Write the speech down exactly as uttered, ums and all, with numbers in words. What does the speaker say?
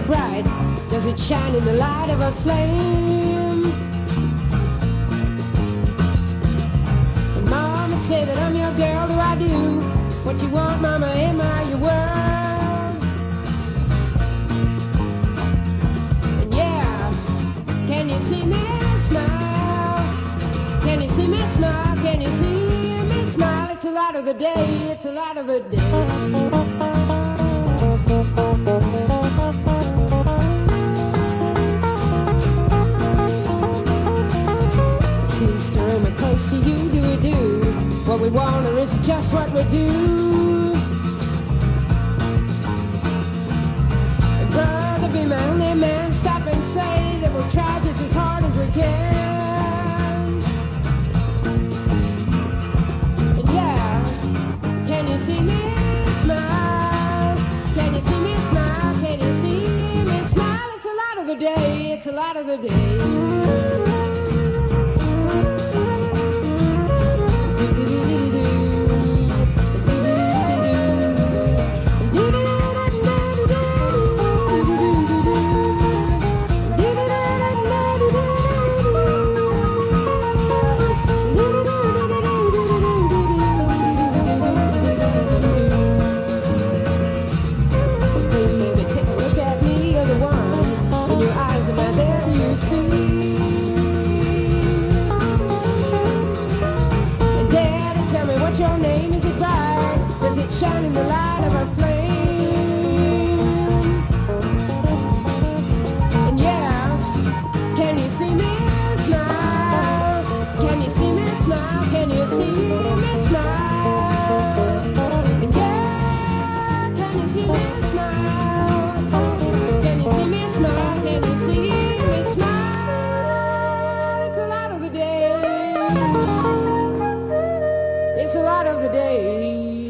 it bright? Does it shine in the light of a flame? And mama say that I'm your girl, do I do what you want, mama, am I your world? And yeah, can you see me smile? Can you see me smile? Can you see me smile? It's the light of the day, it's the light of the day. Close to you, do we do what we want, or is it just what we do? And brother, be my only man, stop and say that we'll try just as hard as we can. And yeah, can you see me smile? Can you see me smile? Can you see me smile? It's the light of the day, it's the light of the day. Your name, is it bright? Does it shine in the light of a flame? And yeah, can you see me smile? Can you see me smile? Can you see me smile? And yeah, can you see me smile? Can you see me smile? Can you see me smile? It's the light of the day. It's the light of the day.